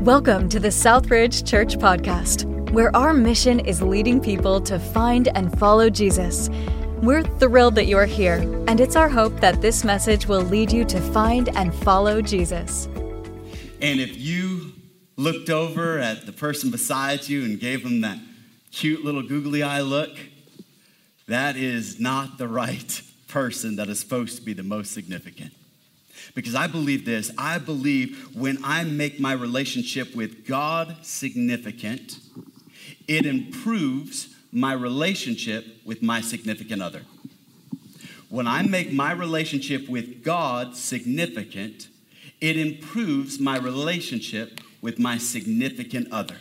Welcome to the Southridge Church Podcast, where our mission is leading people to find and follow Jesus. We're thrilled that you're here, and it's our hope that this message will lead you to find and follow Jesus. And if you looked over at the person beside you and gave them that cute little googly eye look, that is not the right person that is supposed to be the most significant. Because I believe this, I believe when I make my relationship with God significant, it improves my relationship with my significant other. When I make my relationship with God significant, it improves my relationship with my significant other.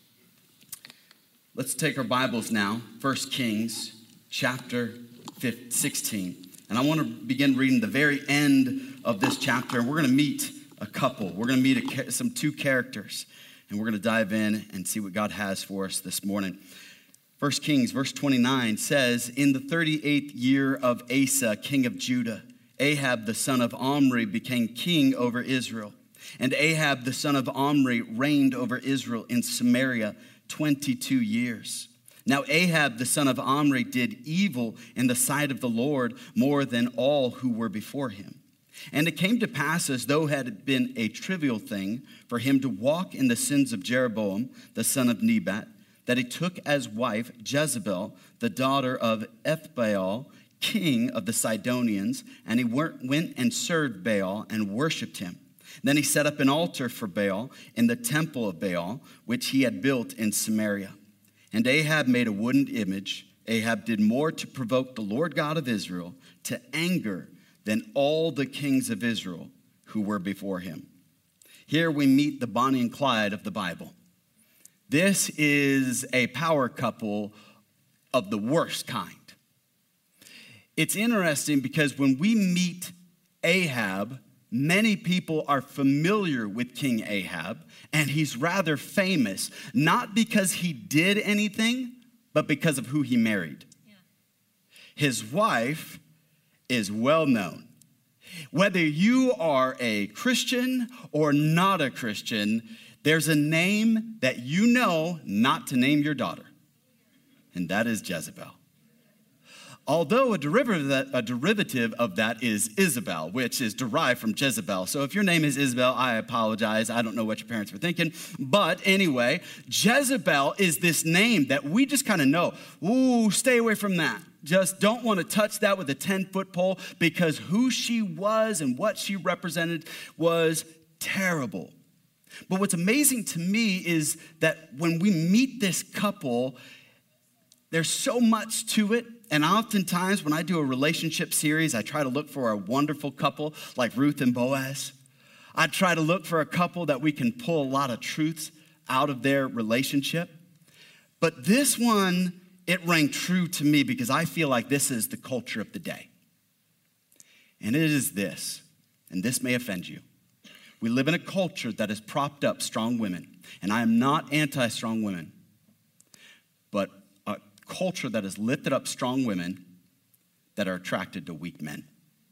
Let's take our Bibles now, 1 Kings chapter 16. And I want to begin reading the very end of this chapter. And we're going to meet a couple. We're going to meet two characters. And we're going to dive in and see what God has for us this morning. 1 Kings, verse 29 says, "In the 38th year of Asa, king of Judah, Ahab the son of Omri became king over Israel. And Ahab the son of Omri reigned over Israel in Samaria 22 years. Now Ahab the son of Omri did evil in the sight of the Lord more than all who were before him. And it came to pass, as though it had been a trivial thing for him to walk in the sins of Jeroboam the son of Nebat, that he took as wife Jezebel, the daughter of Ethbaal, king of the Sidonians, and he went and served Baal and worshipped him. Then he set up an altar for Baal in the temple of Baal, which he had built in Samaria. And Ahab made a wooden image. Ahab did more to provoke the Lord God of Israel to anger than all the kings of Israel who were before him." Here we meet the Bonnie and Clyde of the Bible. This is a power couple of the worst kind. It's interesting because when we meet Ahab, many people are familiar with King Ahab, and he's rather famous, not because he did anything, but because of who he married. Yeah. His wife is well known. Whether you are a Christian or not a Christian, there's a name that you know not to name your daughter, and that is Jezebel. Although a derivative of that is Isabel, which is derived from Jezebel. So if your name is Isabel, I apologize. I don't know what your parents were thinking. But anyway, Jezebel is this name that we just kind of know. Ooh, stay away from that. Just don't want to touch that with a 10-foot pole, because who she was and what she represented was terrible. But what's amazing to me is that when we meet this couple, there's so much to it. And oftentimes when I do a relationship series, I try to look for a wonderful couple like Ruth and Boaz. I try to look for a couple that we can pull a lot of truths out of their relationship. But this one, it rang true to me because I feel like this is the culture of the day. And it is this, and this may offend you. We live in a culture that has propped up strong women. And I am not anti-strong women, but a culture that has lifted up strong women that are attracted to weak men.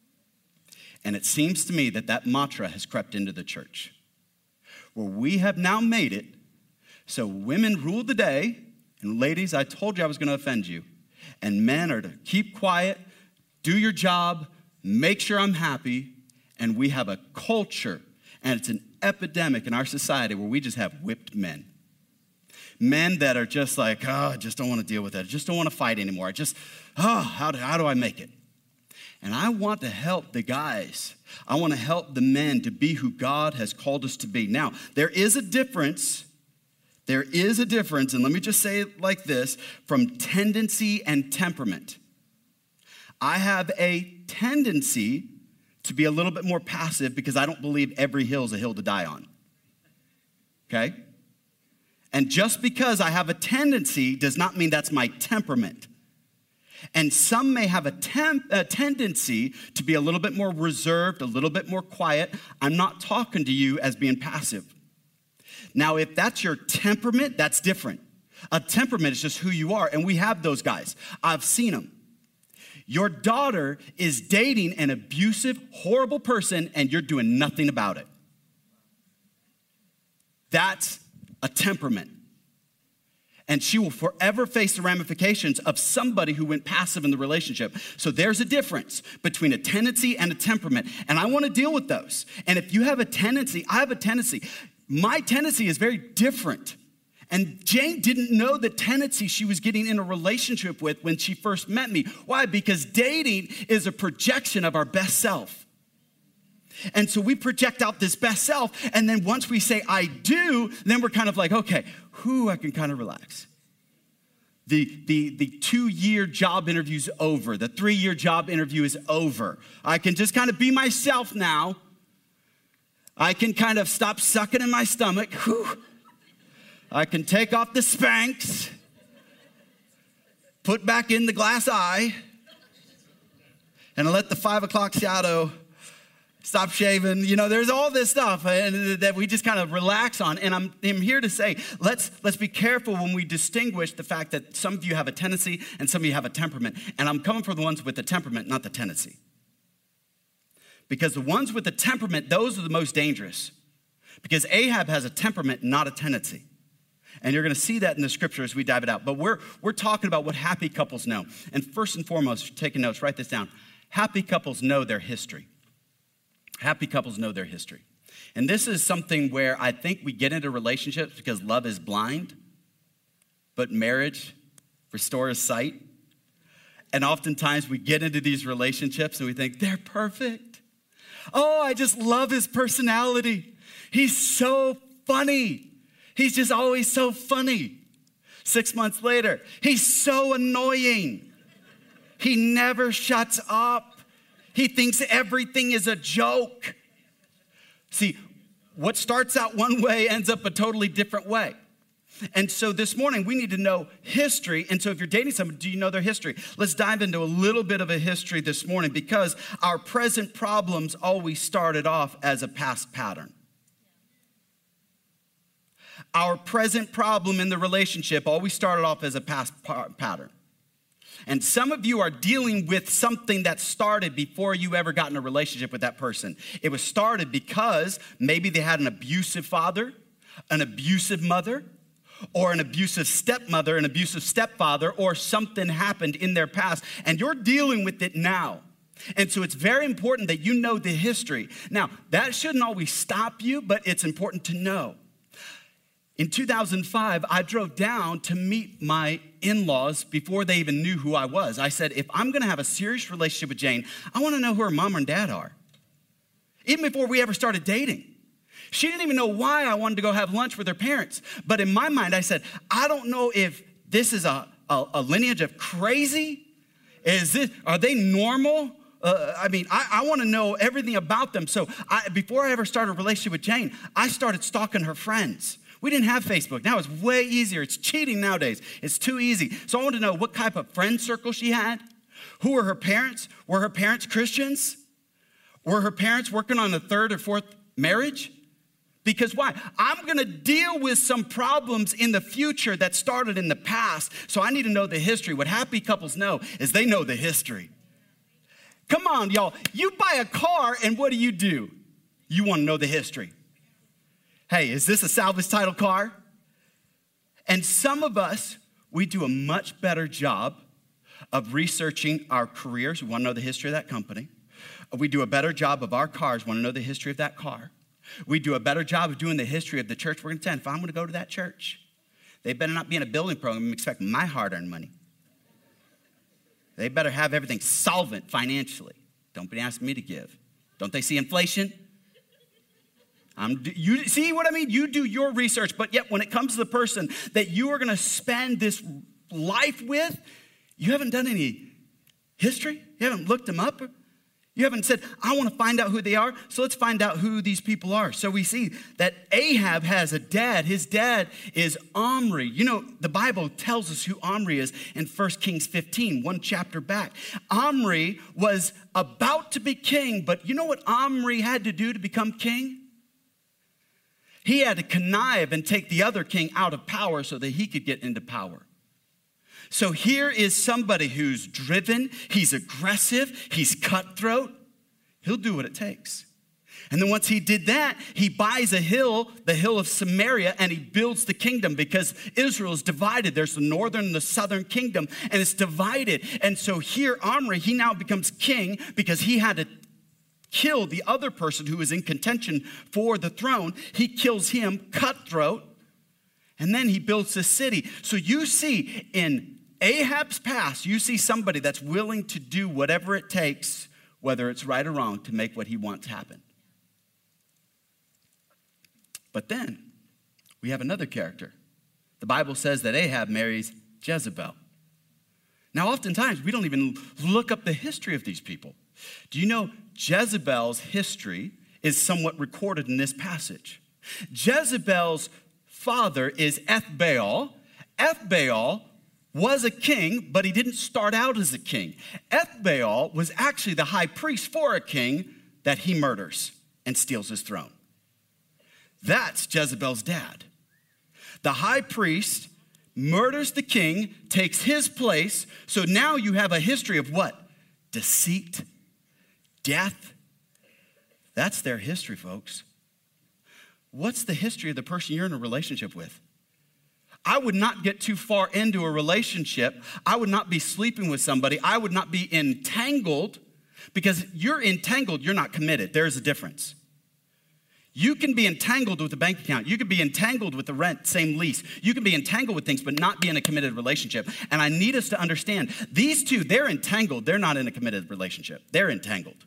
And it seems to me that that mantra has crept into the church, where we have now made it so women rule the day. And ladies, I told you I was going to offend you. And men are to keep quiet, do your job, make sure I'm happy. And we have a culture, and it's an epidemic in our society, where we just have whipped men. Men that are just like, I just don't want to deal with it. I just don't want to fight anymore. How do I make it? And I want to help the guys. I want to help the men to be who God has called us to be. Now, there is a difference. There is a difference, and let me just say it like this, from tendency and temperament. I have a tendency to be a little bit more passive because I don't believe every hill is a hill to die on. Okay? And just because I have a tendency does not mean that's my temperament. And some may have a tendency to be a little bit more reserved, a little bit more quiet. I'm not talking to you as being passive. Now, if that's your temperament, that's different. A temperament is just who you are, and we have those guys. I've seen them. Your daughter is dating an abusive, horrible person, and you're doing nothing about it. That's a temperament. And she will forever face the ramifications of somebody who went passive in the relationship. So there's a difference between a tendency and a temperament. And I want to deal with those. And if you have a tendency, I have a tendency. My tendency is very different. And Jane didn't know the tendency she was getting in a relationship with when she first met me. Why? Because dating is a projection of our best self. And so we project out this best self, and then once we say, I do, then we're kind of like, okay, I can kind of relax. The 2-year job interview's over. The 3-year job interview is over. I can just kind of be myself now. I can kind of stop sucking in my stomach. I can take off the Spanx, put back in the glass eye, and let the 5 o'clock shadow stop shaving. There's all this stuff that we just kind of relax on. And I'm here to say, let's be careful when we distinguish the fact that some of you have a tendency and some of you have a temperament. And I'm coming for the ones with the temperament, not the tendency. Because the ones with the temperament, those are the most dangerous. Because Ahab has a temperament, not a tendency. And you're going to see that in the scripture as we dive it out. But we're talking about what happy couples know. And first and foremost, if you're taking notes, write this down. Happy couples know their history. Happy couples know their history. And this is something where I think we get into relationships because love is blind, but marriage restores sight. And oftentimes we get into these relationships and we think, they're perfect. Oh, I just love his personality. He's so funny. He's just always so funny. 6 months later, he's so annoying. He never shuts up. He thinks everything is a joke. See, what starts out one way ends up a totally different way. And so this morning, we need to know history. And so if you're dating someone, do you know their history? Let's dive into a little bit of a history this morning because our present problems always started off as a past pattern. Our present problem in the relationship always started off as a past pattern. And some of you are dealing with something that started before you ever got in a relationship with that person. It was started because maybe they had an abusive father, an abusive mother, or an abusive stepmother, an abusive stepfather, or something happened in their past, and you're dealing with it now. And so it's very important that you know the history. Now, that shouldn't always stop you, but it's important to know. In 2005, I drove down to meet my in-laws before they even knew who I was. I said, if I'm going to have a serious relationship with Jane, I want to know who her mom and dad are. Even before we ever started dating. She didn't even know why I wanted to go have lunch with her parents. But in my mind, I said, I don't know if this is a lineage of crazy. Are they normal? I want to know everything about them. So before I ever started a relationship with Jane, I started stalking her friends. We didn't have Facebook. Now it's way easier. It's cheating nowadays. It's too easy. So I wanted to know what type of friend circle she had. Who were her parents? Were her parents Christians? Were her parents working on a 3rd or 4th marriage? Because why? I'm going to deal with some problems in the future that started in the past. So I need to know the history. What happy couples know is they know the history. Come on, y'all. You buy a car and what do? You want to know the history. Hey, is this a salvage title car? And some of us, we do a much better job of researching our careers. We want to know the history of that company. We do a better job of our cars. We want to know the history of that car. We do a better job of doing the history of the church we're going to attend. If I'm going to go to that church, they better not be in a building program and expect my hard-earned money. They better have everything solvent financially. Don't be asking me to give. Don't they see inflation? You see what I mean? You do your research, but yet when it comes to the person that you are going to spend this life with, you haven't done any history. You haven't looked them up. You haven't said, I want to find out who they are, so let's find out who these people are. So we see that Ahab has a dad. His dad is Omri. You know, the Bible tells us who Omri is in 1 Kings 15, one chapter back. Omri was about to be king, but you know what Omri had to do to become king? He had to connive and take the other king out of power so that he could get into power. So here is somebody who's driven, he's aggressive, he's cutthroat. He'll do what it takes. And then once he did that, he buys a hill, the hill of Samaria, and he builds the kingdom because Israel is divided. There's the northern and the southern kingdom, and it's divided. And so here, Omri, he now becomes king because he had to kill the other person who was in contention for the throne. He kills him, cutthroat, and then he builds the city. So you see in Ahab's past, you see somebody that's willing to do whatever it takes, whether it's right or wrong, to make what he wants happen. But then we have another character. The Bible says that Ahab marries Jezebel. Now, oftentimes, we don't even look up the history of these people. Do you know Jezebel's history is somewhat recorded in this passage? Jezebel's father is Ethbaal. Ethbaal was a king, but he didn't start out as a king. Ethbaal was actually the high priest for a king that he murders and steals his throne. That's Jezebel's dad. The high priest murders the king, takes his place. So now you have a history of what? Deceit, death. That's their history, folks. What's the history of the person you're in a relationship with? I would not get too far into a relationship. I would not be sleeping with somebody. I would not be entangled, because you're entangled, you're not committed. There is a difference. You can be entangled with a bank account. You can be entangled with the rent, same lease. You can be entangled with things, but not be in a committed relationship. And I need us to understand, these two, they're entangled. They're not in a committed relationship. They're entangled.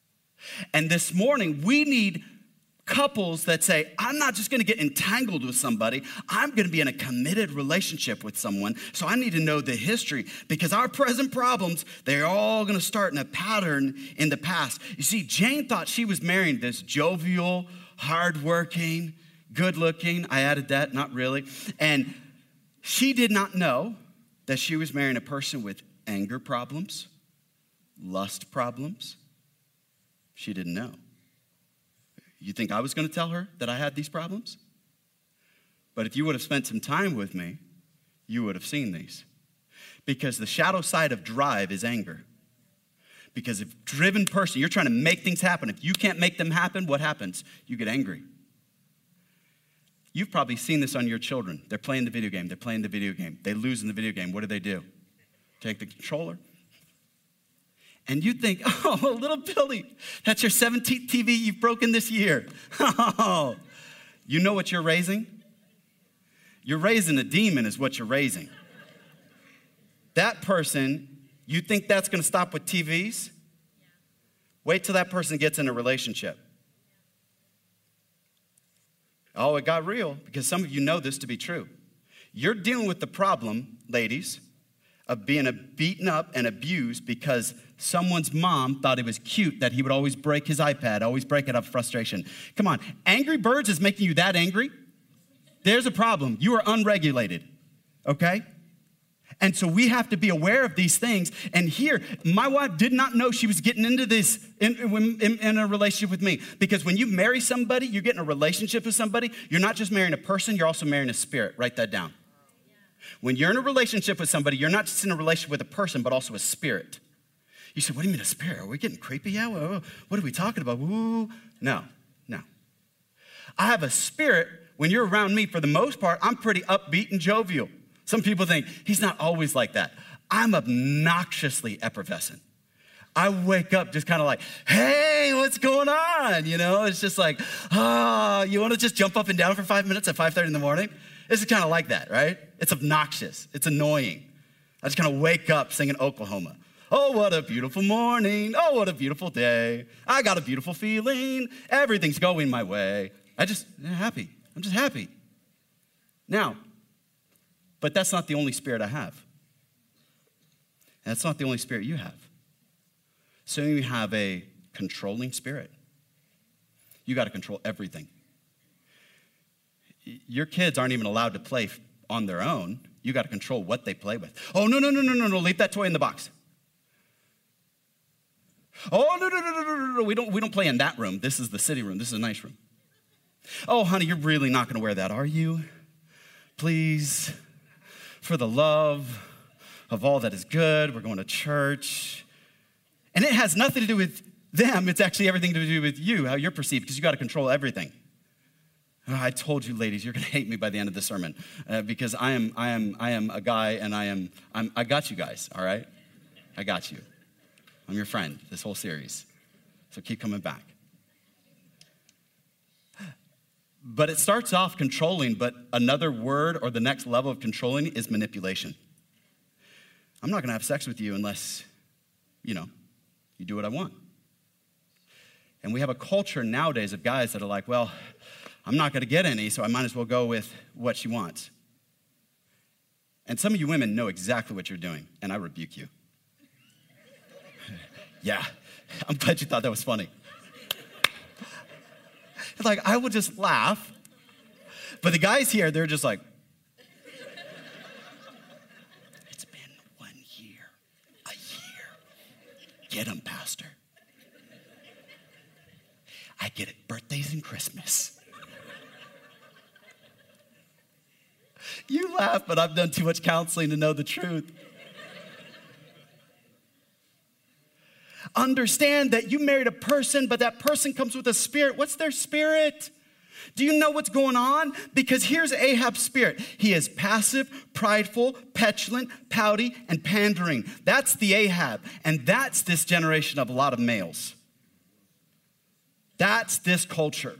And this morning, we need couples that say, I'm not just going to get entangled with somebody. I'm going to be in a committed relationship with someone. So I need to know the history, because our present problems, they're all going to start in a pattern in the past. You see, Jane thought she was marrying this jovial, hardworking, good-looking. I added that, not really. And she did not know that she was marrying a person with anger problems, lust problems. She didn't know. You think I was going to tell her that I had these problems? But if you would have spent some time with me, you would have seen these. Because the shadow side of drive is anger. Because if driven person, you're trying to make things happen. If you can't make them happen, what happens? You get angry. You've probably seen this on your children. They're playing the video game. They're playing the video game. They lose in the video game. What do? Take the controller. And you think, oh, little Billy, that's your 17th TV you've broken this year. Oh, you know what you're raising? You're raising a demon is what you're raising. That person, you think that's going to stop with TVs? Wait till that person gets in a relationship. Oh, it got real, because some of you know this to be true. You're dealing with the problem, ladies, of being beaten up and abused because someone's mom thought it was cute that he would always break his iPad, always break it out of frustration. Come on, Angry Birds is making you that angry? There's a problem. You are unregulated, okay? And so we have to be aware of these things. And here, my wife did not know she was getting into this in a relationship with me. Because when you marry somebody, you get in a relationship with somebody, you're not just marrying a person, you're also marrying a spirit. Write that down. When you're in a relationship with somebody, you're not just in a relationship with a person, but also a spirit. You say, what do you mean a spirit? Are we getting creepy? Yeah, what are we talking about? Ooh. No. I have a spirit. When you're around me, for the most part, I'm pretty upbeat and jovial. Some people think, he's not always like that. I'm obnoxiously effervescent. I wake up just kind of like, hey, what's going on? You know, it's just like, you want to just jump up and down for 5 minutes at 5:30 in the morning? This is kind of like that, right? It's obnoxious. It's annoying. I just kind of wake up singing Oklahoma. Oh, what a beautiful morning. Oh, what a beautiful day. I got a beautiful feeling. Everything's going my way. I'm just happy. Now, but that's not the only spirit I have. That's not the only spirit you have. So you have a controlling spirit. You got to control everything. Your kids aren't even allowed to play on their own. You got to control what they play with. Oh, no, leave that toy in the box. Oh, no, we don't play in that room. This is the city room. This is a nice room. Oh, honey, you're really not going to wear that, are you? Please, for the love of all that is good, we're going to church. And it has nothing to do with them, it's actually everything to do with you, how you're perceived, because you got to control everything. Oh, I told you, ladies, you're going to hate me by the end of the sermon because I am a guy, and I got you guys. All right, I got you. I'm your friend this whole series, so keep coming back. But it starts off controlling, but another word or the next level of controlling is manipulation. I'm not going to have sex with you unless, you do what I want. And we have a culture nowadays of guys that are like, well, I'm not going to get any, so I might as well go with what she wants. And some of you women know exactly what you're doing, and I rebuke you. Yeah, I'm glad you thought that was funny. Like, I will just laugh, but the guys here, they're just like, it's been 1 year, a year. Get them, Pastor. I get it, birthdays and Christmas. You laugh, but I've done too much counseling to know the truth. Understand that you married a person, but that person comes with a spirit. What's their spirit? Do you know what's going on? Because here's Ahab's spirit. He is passive, prideful, petulant, pouty, and pandering. That's the Ahab. And that's this generation of a lot of males. That's this culture.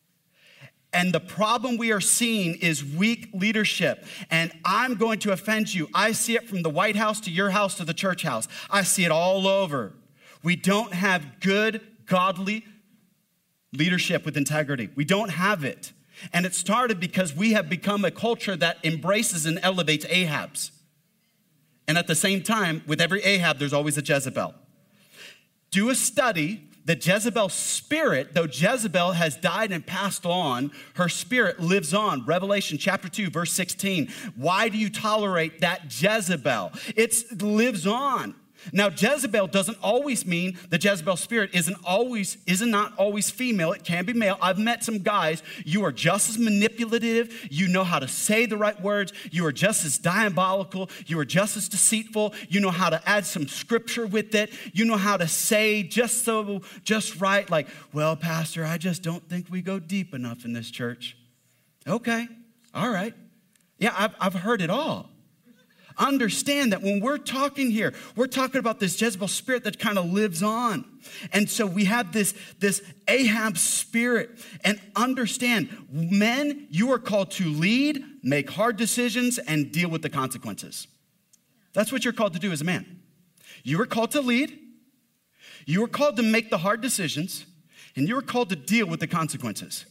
And the problem we are seeing is weak leadership. And I'm going to offend you. I see it from the White House to your house to the church house. I see it all over. We don't have good, godly leadership with integrity. We don't have it. And it started because we have become a culture that embraces and elevates Ahabs. And at the same time, with every Ahab, there's always a Jezebel. Do a study. The Jezebel spirit, though Jezebel has died and passed on, her spirit lives on. Revelation chapter 2, verse 16. Why do you tolerate that Jezebel? It lives on. Now, Jezebel doesn't always mean the Jezebel spirit is not always female. It can be male. I've met some guys. You are just as manipulative. You know how to say the right words. You are just as diabolical. You are just as deceitful. You know how to add some scripture with it. You know how to say just right. Like, well, Pastor, I just don't think we go deep enough in this church. Okay. All right. Yeah, I've heard it all. Understand that when we're talking here, we're talking about this Jezebel spirit that kind of lives on. And so we have this Ahab spirit. And understand, men, you are called to lead, make hard decisions, and deal with the consequences. That's what you're called to do as a man. You are called to lead. You are called to make the hard decisions. And you are called to deal with the consequences.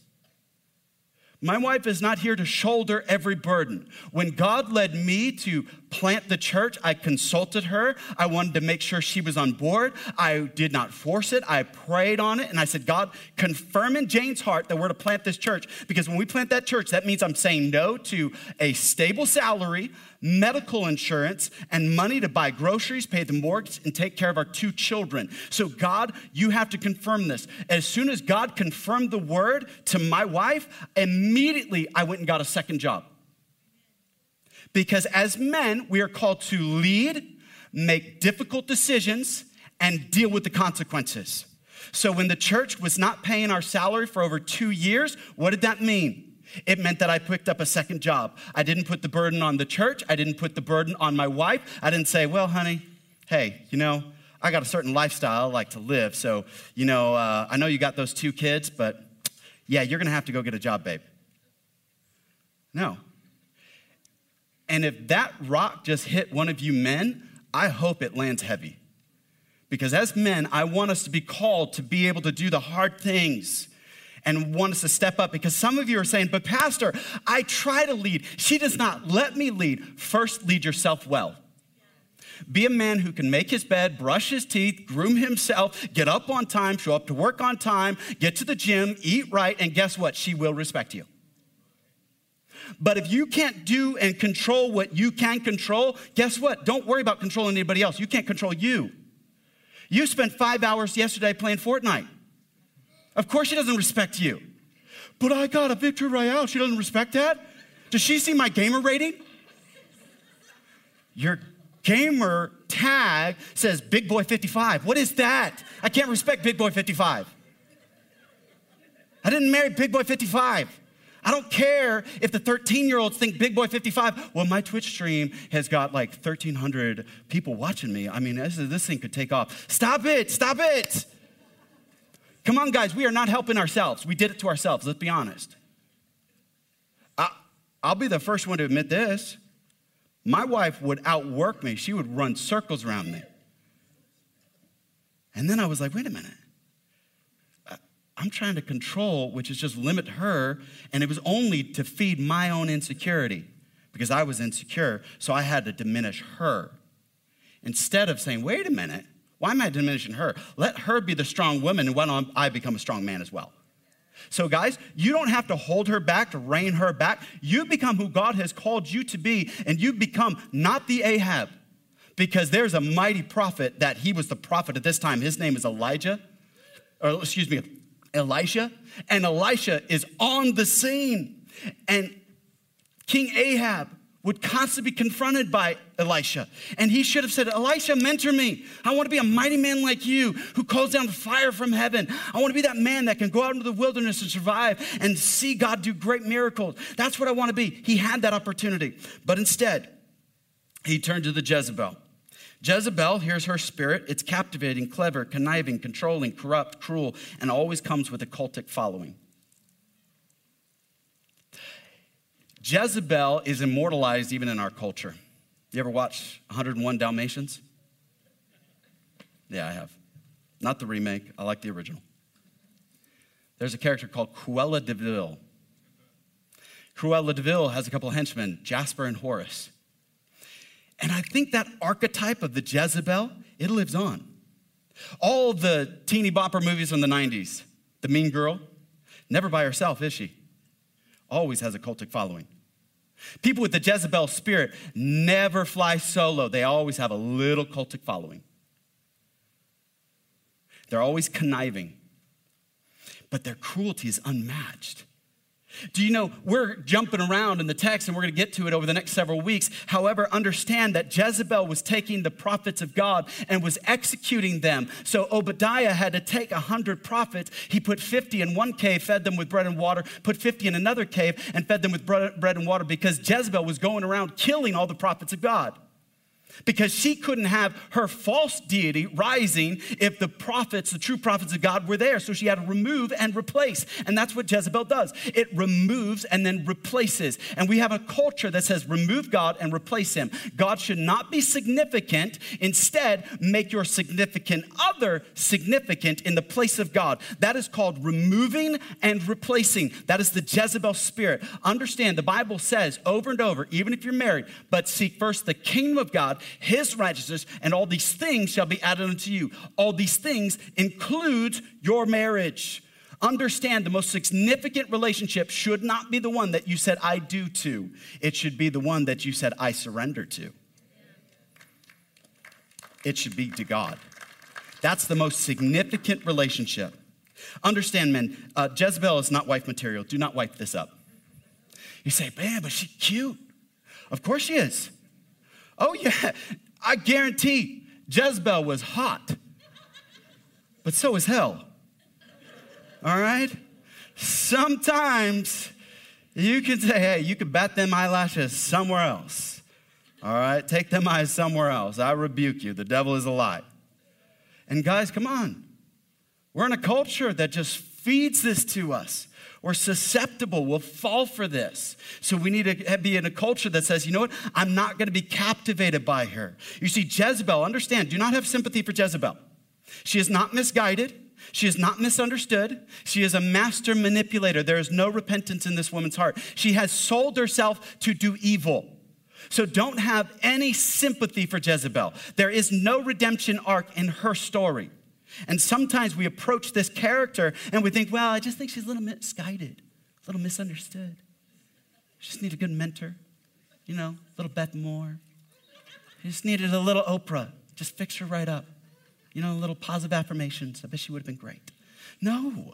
My wife is not here to shoulder every burden. When God led me to plant the church, I consulted her. I wanted to make sure she was on board. I did not force it. I prayed on it. And I said, God, confirm in Jane's heart that we're to plant this church. Because when we plant that church, that means I'm saying no to a stable salary, medical insurance, and money to buy groceries, pay the mortgage, and take care of our 2 children. So God, you have to confirm this. As soon as God confirmed the word to my wife, immediately I went and got a second job. Because as men, we are called to lead, make difficult decisions, and deal with the consequences. So when the church was not paying our salary for over 2 years, what did that mean? It meant that I picked up a second job. I didn't put the burden on the church. I didn't put the burden on my wife. I didn't say, well, honey, hey, I got a certain lifestyle I like to live. So, I know you got those 2 kids, but yeah, you're going to have to go get a job, babe. No. And if that rock just hit one of you men, I hope it lands heavy. Because as men, I want us to be called to be able to do the hard things and want us to step up. Because some of you are saying, but Pastor, I try to lead. She does not let me lead. First, lead yourself well. Be a man who can make his bed, brush his teeth, groom himself, get up on time, show up to work on time, get to the gym, eat right, and guess what? She will respect you. But if you can't do and control what you can control, guess what? Don't worry about controlling anybody else. You can't control you. You spent 5 hours yesterday playing Fortnite. Of course she doesn't respect you. But I got a victory royale. She doesn't respect that? Does she see my gamer rating? You're gamer tag says Big Boy 55. What is that? I can't respect Big Boy 55. I didn't marry Big Boy 55. I don't care if the 13-year-olds think Big Boy 55, well, my Twitch stream has got like 1,300 people watching me. I mean, this thing could take off. Stop it. Stop it. Come on, guys. We are not helping ourselves. We did it to ourselves. Let's be honest. I'll be the first one to admit this. My wife would outwork me. She would run circles around me. And then I was like, wait a minute. I'm trying to control, which is just limit her, and it was only to feed my own insecurity because I was insecure, so I had to diminish her. Instead of saying, wait a minute, why am I diminishing her? Let her be the strong woman, and why don't I become a strong man as well? So guys, you don't have to hold her back, to rein her back. You become who God has called you to be, and you become not the Ahab, because there's a mighty prophet that he was the prophet at this time. His name is Elisha, and Elisha is on the scene. And King Ahab would constantly be confronted by Elisha. And he should have said, Elisha, mentor me. I want to be a mighty man like you who calls down fire from heaven. I want to be that man that can go out into the wilderness and survive and see God do great miracles. That's what I want to be. He had that opportunity. But instead, he turned to the Jezebel. Jezebel, here's her spirit. It's captivating, clever, conniving, controlling, corrupt, cruel, and always comes with a cultic following. Jezebel is immortalized even in our culture. You ever watch 101 Dalmatians? Yeah, I have. Not the remake. I like the original. There's a character called Cruella de Vil. Cruella de Vil has a couple of henchmen, Jasper and Horace. And I think that archetype of the Jezebel, it lives on. All the teeny bopper movies from the 90s, the mean girl, never by herself, is she? Always has a cultic following. People with the Jezebel spirit never fly solo. They always have a little cultic following. They're always conniving. But their cruelty is unmatched. Do you know, we're jumping around in the text and we're going to get to it over the next several weeks. However, understand that Jezebel was taking the prophets of God and was executing them. So Obadiah had to take 100 prophets. He put 50 in one cave, fed them with bread and water, put 50 in another cave and fed them with bread and water because Jezebel was going around killing all the prophets of God. Because she couldn't have her false deity rising if the prophets, the true prophets of God, were there. So she had to remove and replace. And that's what Jezebel does. It removes and then replaces. And we have a culture that says remove God and replace him. God should not be significant. Instead, make your significant other significant in the place of God. That is called removing and replacing. That is the Jezebel spirit. Understand, the Bible says over and over, even if you're married, but seek first the kingdom of God, his righteousness, and all these things shall be added unto you. All these things include your marriage. Understand, the most significant relationship should not be the one that you said, I do to. It should be the one that you said, I surrender to. It should be to God. That's the most significant relationship. Understand, men, Jezebel is not wife material. Do not wipe this up. You say, man, but she's cute. Of course she is. Oh, yeah, I guarantee Jezebel was hot, but so is hell, all right? Sometimes you can say, hey, you can bat them eyelashes somewhere else, all right? Take them eyes somewhere else. I rebuke you. The devil is a lie. And guys, come on. We're in a culture that just feeds this to us. We're susceptible. We'll fall for this. So we need to be in a culture that says, you know what? I'm not going to be captivated by her. You see, Jezebel, understand, do not have sympathy for Jezebel. She is not misguided. She is not misunderstood. She is a master manipulator. There is no repentance in this woman's heart. She has sold herself to do evil. So don't have any sympathy for Jezebel. There is no redemption arc in her story. And sometimes we approach this character and we think, well, I just think she's a little misguided, a little misunderstood. She just need a good mentor, you know, a little Beth Moore. She just needed a little Oprah, just fix her right up. You know, a little positive affirmations. I bet she would have been great. No.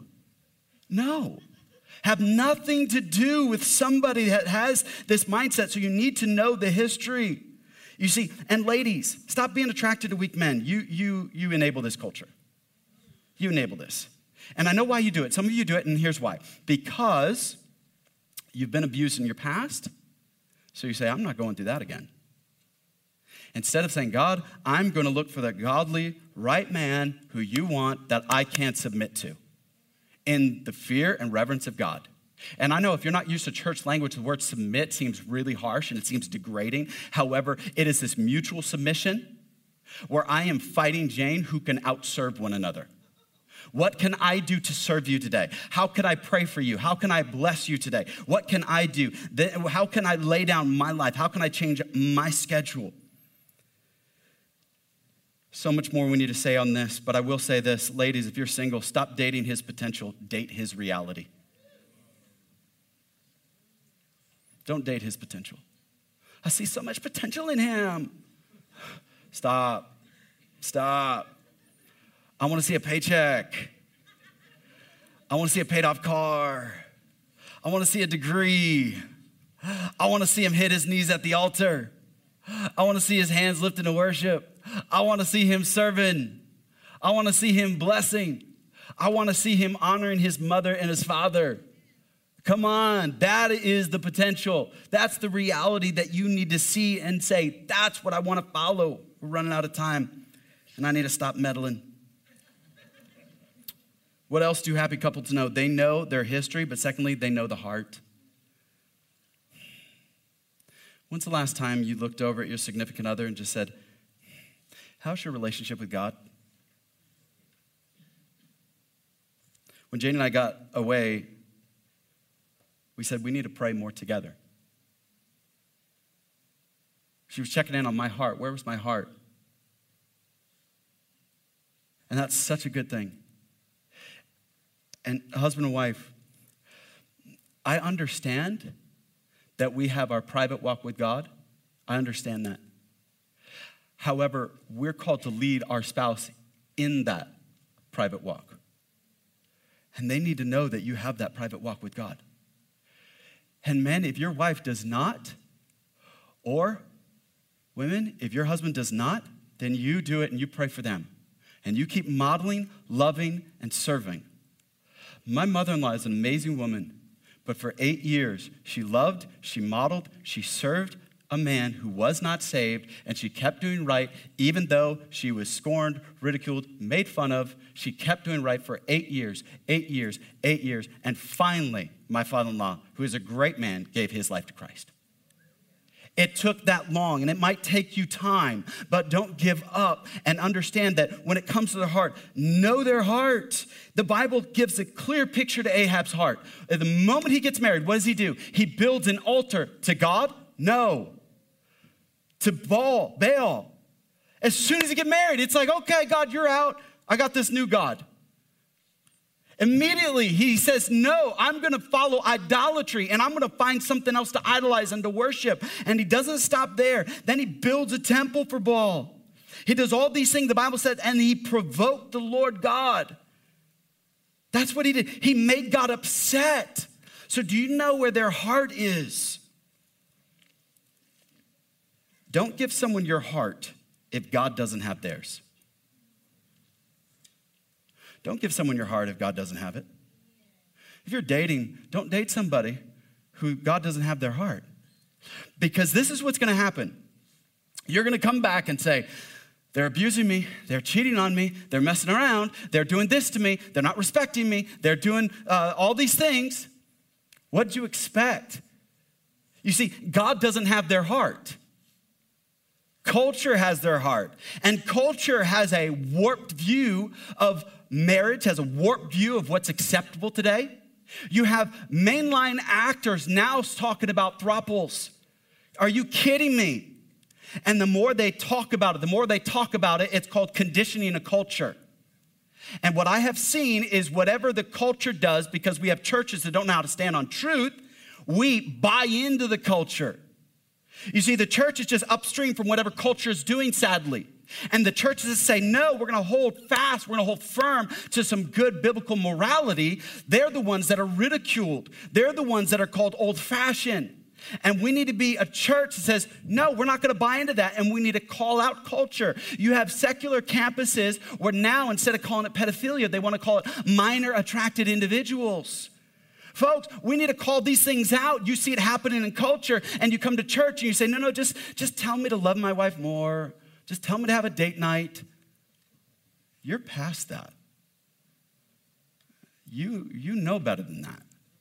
Have nothing to do with somebody that has this mindset. So you need to know the history. You see, and ladies, stop being attracted to weak men. You enable this culture. You enable this. And I know why you do it. Some of you do it, and here's why. Because you've been abused in your past, so you say, I'm not going through that again. Instead of saying, God, I'm going to look for the godly, right man who you want that I can't submit to in the fear and reverence of God. And I know if you're not used to church language, the word submit seems really harsh and it seems degrading. However, it is this mutual submission where I am fighting Jane who can outserve one another. What can I do to serve you today? How can I pray for you? How can I bless you today? What can I do? How can I lay down my life? How can I change my schedule? So much more we need to say on this, but I will say this. Ladies, if you're single, stop dating his potential, date his reality. Don't date his potential. I see so much potential in him. Stop. I want to see a paycheck. I want to see a paid off car. I want to see a degree. I want to see him hit his knees at the altar. I want to see his hands lifted in worship. I want to see him serving. I want to see him blessing. I want to see him honoring his mother and his father. Come on, that is the potential. That's the reality that you need to see and say, that's what I want to follow. We're running out of time, and I need to stop meddling. What else do happy couples know? They know their history, but secondly, they know the heart. When's the last time you looked over at your significant other and just said, how's your relationship with God? When Jane and I got away, we said we need to pray more together. She was checking in on my heart. Where was my heart? And that's such a good thing. And husband and wife, I understand that we have our private walk with God. I understand that. However, we're called to lead our spouse in that private walk. And they need to know that you have that private walk with God. And men, if your wife does not, or women, if your husband does not, then you do it and you pray for them. And you keep modeling, loving, and serving. My mother-in-law is an amazing woman, but for 8 years, she loved, she modeled, she served a man who was not saved, and she kept doing right, even though she was scorned, ridiculed, made fun of. She kept doing right for 8 years, 8 years, 8 years, and finally, my father-in-law, who is a great man, gave his life to Christ. It took that long, and it might take you time, but don't give up and understand that when it comes to their heart, know their heart. The Bible gives a clear picture to Ahab's heart. At the moment he gets married, what does he do? He builds an altar to God? No. To Baal. As soon as he gets married, it's like, okay, God, you're out. I got this new God. Immediately, he says, no, I'm going to follow idolatry, and I'm going to find something else to idolize and to worship. And he doesn't stop there. Then he builds a temple for Baal. He does all these things, the Bible says, and he provoked the Lord God. That's what he did. He made God upset. So do you know where their heart is? Don't give someone your heart if God doesn't have theirs. Don't give someone your heart if God doesn't have it. If you're dating, don't date somebody who God doesn't have their heart. Because this is what's going to happen. You're going to come back and say, they're abusing me, they're cheating on me, they're messing around, they're doing this to me, they're not respecting me, they're doing all these things. What did you expect? You see, God doesn't have their heart. Culture has their heart. And culture has a warped view of marriage, has a warped view of what's acceptable today. You have mainline actors now talking about thruples. Are you kidding me? And the more they talk about it, it's called conditioning a culture. And what I have seen is whatever the culture does, because we have churches that don't know how to stand on truth, we buy into the culture. You see, the church is just upstream from whatever culture is doing, sadly. And the churches that say, no, we're going to hold fast, we're going to hold firm to some good biblical morality, they're the ones that are ridiculed. They're the ones that are called old-fashioned. And we need to be a church that says, no, we're not going to buy into that. And we need to call out culture. You have secular campuses where now, instead of calling it pedophilia, they want to call it minor attracted individuals. Folks, we need to call these things out. You see it happening in culture, and you come to church and you say, no, just tell me to love my wife more. Just tell me to have a date night. You're past that. You know better than that.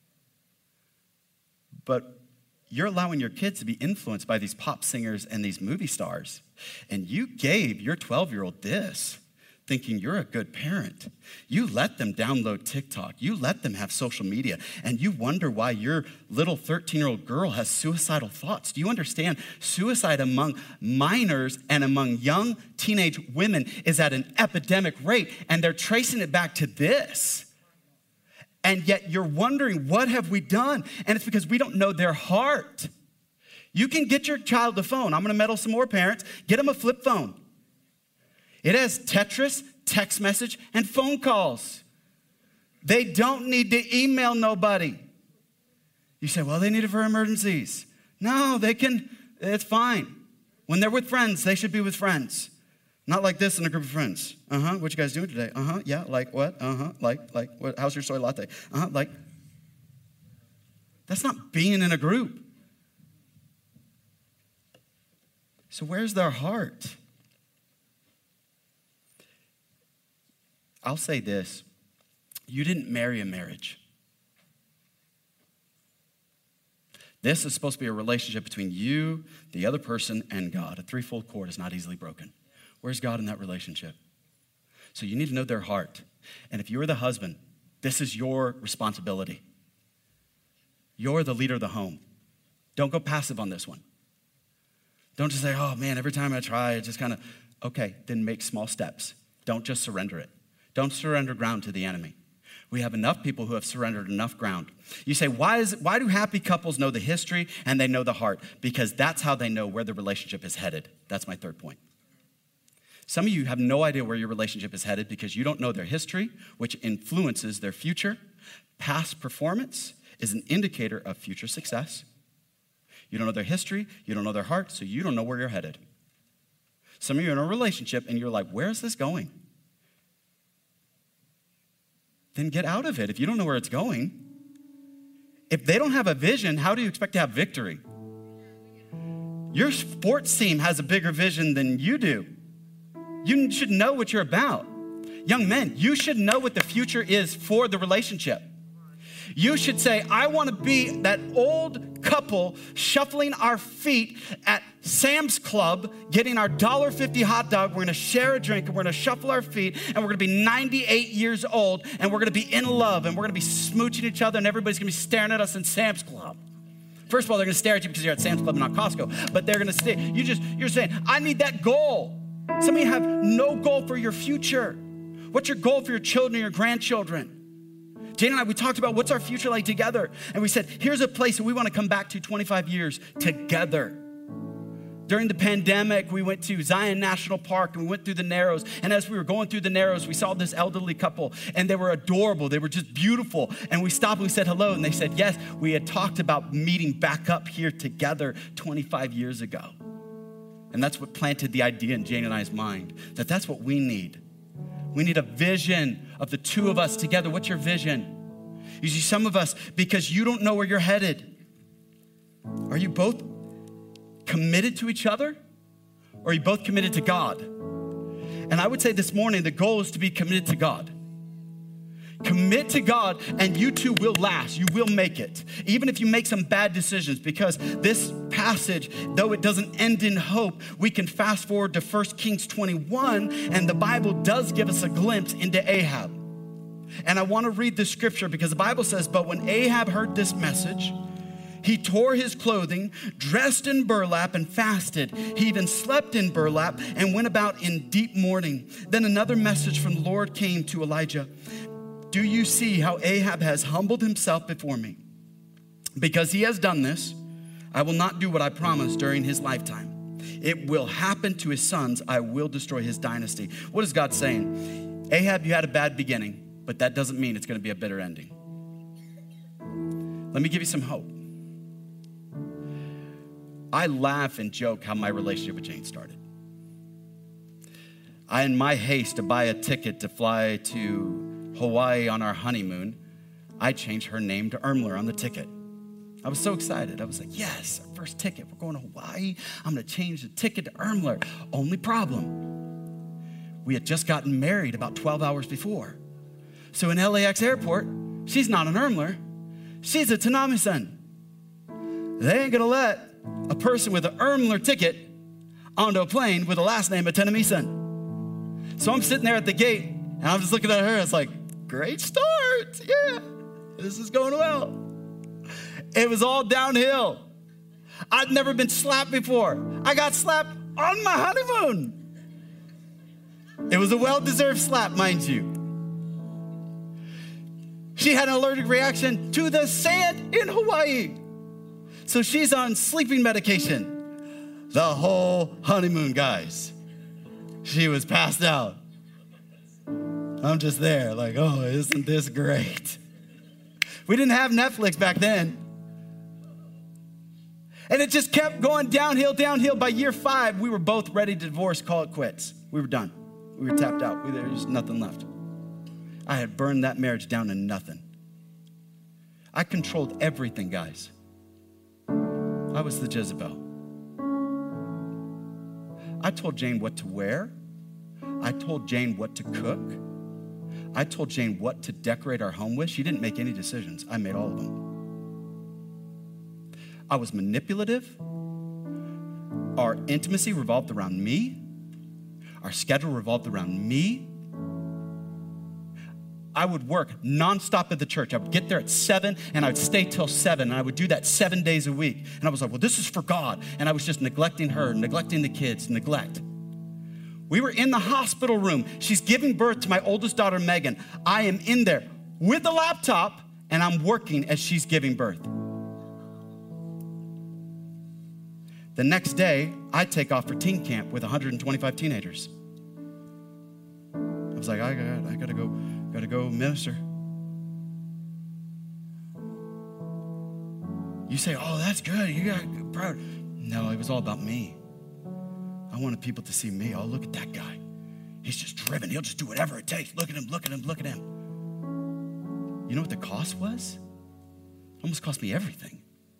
But you're allowing your kids to be influenced by these pop singers and these movie stars. And you gave your 12-year-old this, thinking you're a good parent. You let them download TikTok. You let them have social media. And you wonder why your little 13-year-old girl has suicidal thoughts. Do you understand? Suicide among minors and among young teenage women is at an epidemic rate. And they're tracing it back to this. And yet you're wondering, what have we done? And it's because we don't know their heart. You can get your child a phone. I'm going to meddle some more parents. Get them a flip phone. It has Tetris, text message, and phone calls. They don't need to email nobody. You say, well, they need it for emergencies. No, they can, it's fine. When they're with friends, they should be with friends. Not like this in a group of friends. What you guys doing today? Yeah, like what? Like what? How's your soy latte? Like. That's not being in a group. So where's their heart? I'll say this. You didn't marry a marriage. This is supposed to be a relationship between you, the other person, and God. A threefold cord is not easily broken. Where's God in that relationship? So you need to know their heart. And if you're the husband, this is your responsibility. You're the leader of the home. Don't go passive on this one. Don't just say, oh man, every time I try, it just kind of, okay, then make small steps. Don't just surrender it. Don't surrender ground to the enemy. We have enough people who have surrendered enough ground. You say, why do happy couples know the history and they know the heart? Because that's how they know where the relationship is headed. That's my third point. Some of you have no idea where your relationship is headed because you don't know their history, which influences their future. Past performance is an indicator of future success. You don't know their history, you don't know their heart, so you don't know where you're headed. Some of you are in a relationship and you're like, where is this going? Then get out of it if you don't know where it's going. If they don't have a vision, how do you expect to have victory? Your sports team has a bigger vision than you do. You should know what you're about. Young men, you should know what the future is for the relationship. You should say, I want to be that old couple shuffling our feet at Sam's Club, getting our $1.50 hot dog. We're going to share a drink and we're going to shuffle our feet and we're going to be 98 years old and we're going to be in love and we're going to be smooching each other and everybody's going to be staring at us in Sam's Club. First of all, they're going to stare at you because you're at Sam's Club and not Costco, but they're going to stay. You're saying, I need that goal. Some of you have no goal for your future. What's your goal for your children and your grandchildren? Jane and I, we talked about what's our future like together. And we said, here's a place that we want to come back to 25 years together. During the pandemic, we went to Zion National Park and we went through the Narrows. And as we were going through the Narrows, we saw this elderly couple and they were adorable. They were just beautiful. And we stopped and we said hello. And they said, yes, we had talked about meeting back up here together 25 years ago. And that's what planted the idea in Jane and I's mind, that that's what we need. We need a vision of the two of us together. What's your vision? You see, some of us, because you don't know where you're headed, are you both committed to each other? Or are you both committed to God? And I would say this morning, the goal is to be committed to God. Commit to God and you two will last. You will make it. Even if you make some bad decisions, because this passage, though it doesn't end in hope, we can fast forward to 1 Kings 21 and the Bible does give us a glimpse into Ahab. And I want to read the scripture because the Bible says, but when Ahab heard this message, he tore his clothing, dressed in burlap, and fasted. He even slept in burlap and went about in deep mourning. Then another message from the Lord came to Elijah. Do you see how Ahab has humbled himself before me? Because he has done this, I will not do what I promised during his lifetime. It will happen to his sons. I will destroy his dynasty. What is God saying? Ahab, you had a bad beginning, but that doesn't mean it's going to be a bitter ending. Let me give you some hope. I laugh and joke how my relationship with Jane started. In my haste to buy a ticket to fly to Hawaii on our honeymoon, I changed her name to Ermler on the ticket. I was so excited. I was like, yes, our first ticket. We're going to Hawaii. I'm going to change the ticket to Ermler. Only problem, we had just gotten married about 12 hours before. So in LAX airport, she's not an Ermler. She's a Tanami-san. They ain't going to let a person with an Ermler ticket onto a plane with a last name of Tanami-san. So I'm sitting there at the gate, and I'm just looking at her. It's like, great start. Yeah, this is going well. It was all downhill. I'd never been slapped before. I got slapped on my honeymoon. It was a well-deserved slap, mind you. She had an allergic reaction to the sand in Hawaii. So she's on sleeping medication the whole honeymoon, guys. She was passed out. I'm just there like, oh, isn't this great? We didn't have Netflix back then. And it just kept going downhill. By year 5, we were both ready to divorce, call it quits. We were done. We were tapped out. There was nothing left. I had burned that marriage down to nothing. I controlled everything, guys. I was the Jezebel. I told Jane what to wear. I told Jane what to cook. I told Jane what to decorate our home with. She didn't make any decisions. I made all of them. I was manipulative. Our intimacy revolved around me. Our schedule revolved around me. I would work nonstop at the church. I would get there at 7 and I would stay till 7. And I would do that 7 days a week. And I was like, well, this is for God. And I was just neglecting her, neglecting the kids, neglect. We were in the hospital room. She's giving birth to my oldest daughter, Megan. I am in there with a laptop and I'm working as she's giving birth. The next day, I take off for teen camp with 125 teenagers. I was like, I gotta go minister. You say, oh, that's good. You got proud. No, it was all about me. I wanted people to see me. Oh, look at that guy. He's just driven. He'll just do whatever it takes. Look at him, look at him, look at him. You know what the cost was? It almost cost me everything.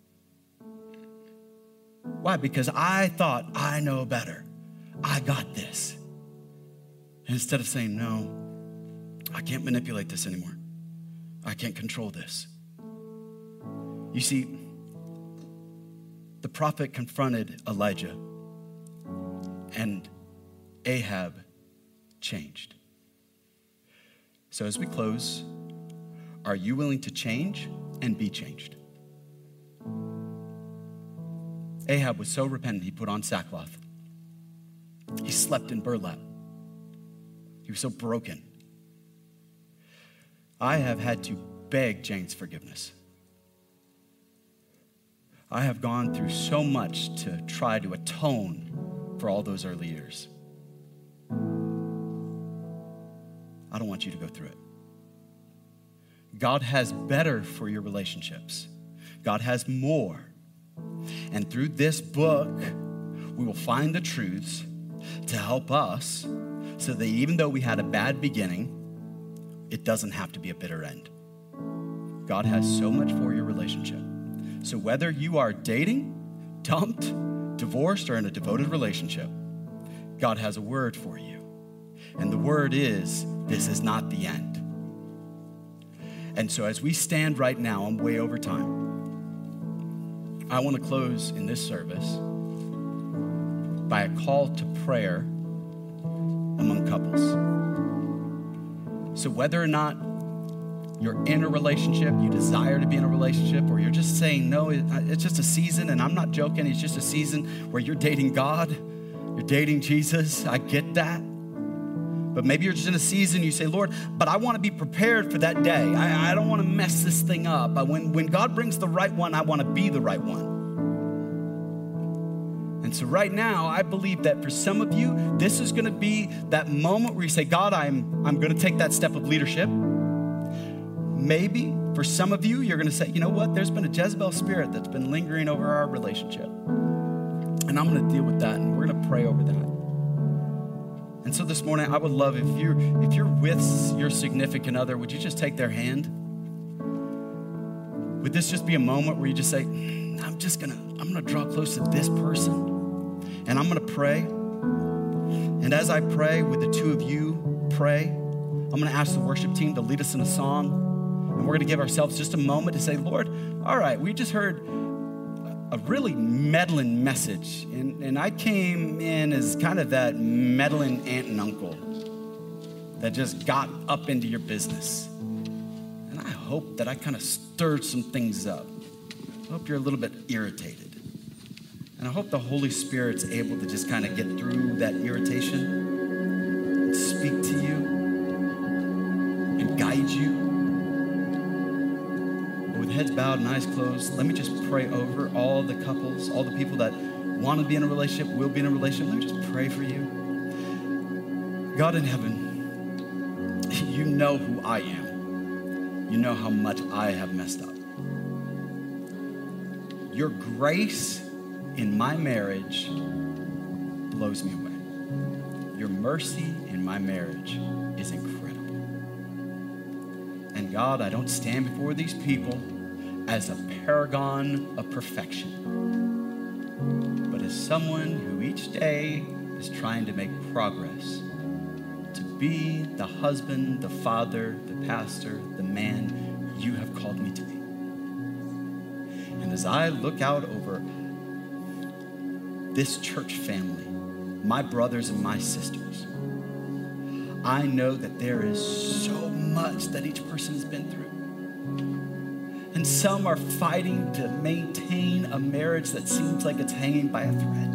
Why? Because I thought, I know better. I got this. And instead of saying, no, I can't manipulate this anymore. I can't control this. You see, the prophet confronted Elijah and Ahab changed. So as we close, are you willing to change and be changed? Ahab was so repentant, he put on sackcloth. He slept in burlap. He was so broken. I have had to beg Jane's forgiveness. I have gone through so much to try to atone for all those early years. I don't want you to go through it. God has better for your relationships. God has more. And through this book, we will find the truths to help us so that even though we had a bad beginning, it doesn't have to be a bitter end. God has so much for your relationship. So whether you are dating, dumped, divorced, or in a devoted relationship, God has a word for you. And the word is, this is not the end. And so as we stand right now, I'm way over time. I want to close in this service by a call to prayer among couples. So whether or not you're in a relationship, you desire to be in a relationship, or you're just saying, no, it's just a season, and I'm not joking, it's just a season where you're dating God, you're dating Jesus, I get that. But maybe you're just in a season, you say, Lord, but I want to be prepared for that day. I don't want to mess this thing up. When God brings the right one, I want to be the right one. And so right now, I believe that for some of you, this is going to be that moment where you say, God, I'm going to take that step of leadership. Maybe for some of you, you're going to say, you know what? There's been a Jezebel spirit that's been lingering over our relationship. and I'm going to deal with that, and we're going to pray over that. And so this morning, I would love if you're with your significant other, would you just take their hand? Would this just be a moment where you just say, I'm gonna draw close to this person, and I'm gonna pray. And as I pray, would the two of you pray? I'm gonna ask the worship team to lead us in a song, and we're gonna give ourselves just a moment to say, Lord, all right, we just heard a really meddling message, and I came in as kind of that meddling aunt and uncle that just got up into your business. And I hope that I kind of stirred some things up. I hope you're a little bit irritated. And I hope the Holy Spirit's able to just kind of get through that irritation and speak to you and guide you. But with heads bowed and eyes closed, let me just pray over all the couples, all the people that want to be in a relationship, will be in a relationship. Let me just pray for you. God in heaven, you know who I am. You know how much I have messed up. Your grace in my marriage blows me away. Your mercy in my marriage is incredible. And God, I don't stand before these people as a paragon of perfection, but as someone who each day is trying to make progress to be the husband, the father, the pastor, the man you have called me to be. And as I look out over this church family, my brothers and my sisters, I know that there is so much that each person has been through. And some are fighting to maintain a marriage that seems like it's hanging by a thread.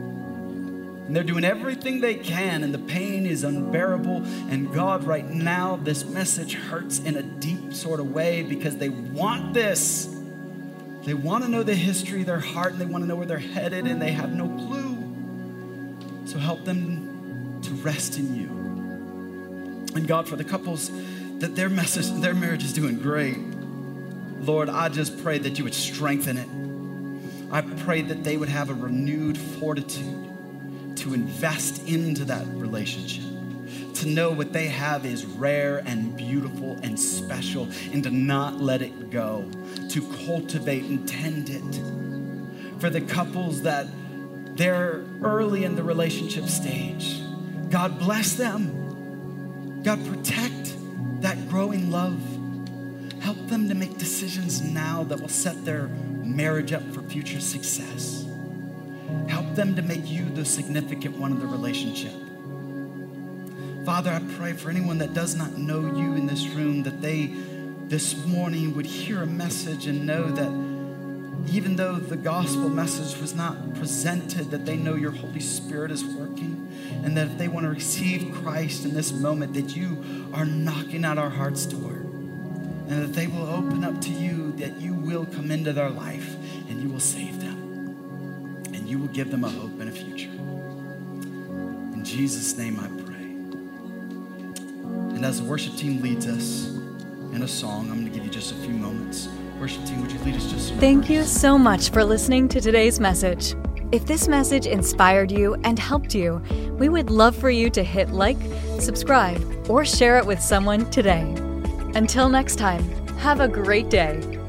And they're doing everything they can, and the pain is unbearable. And God, right now, this message hurts in a deep sort of way because they want this. They want to know the history of their heart, and they want to know where they're headed, and they have no clue. So help them to rest in you. And God, for the couples that their marriage is doing great, Lord, I just pray that you would strengthen it. I pray that they would have a renewed fortitude to invest into that relationship, to know what they have is rare and beautiful and special, and to not let it go, to cultivate and tend it. For the couples that they're early in the relationship stage, God bless them. God protect that growing love. Help them to make decisions now that will set their marriage up for future success. Help them to make you the significant one of the relationship. Father, I pray for anyone that does not know you in this room, that they this morning would hear a message and know that even though the gospel message was not presented, that they know your Holy Spirit is working, and that if they want to receive Christ in this moment, that you are knocking at our heart's door, and that they will open up to you, that you will come into their life and you will save them. And you will give them a hope and a future. In Jesus' name I pray. And as the worship team leads us in a song, I'm going to give you just a few moments. Worship team, would you lead us just Thank you so much for listening to today's message. If this message inspired you and helped you, we would love for you to hit like, subscribe, or share it with someone today. Until next time, have a great day.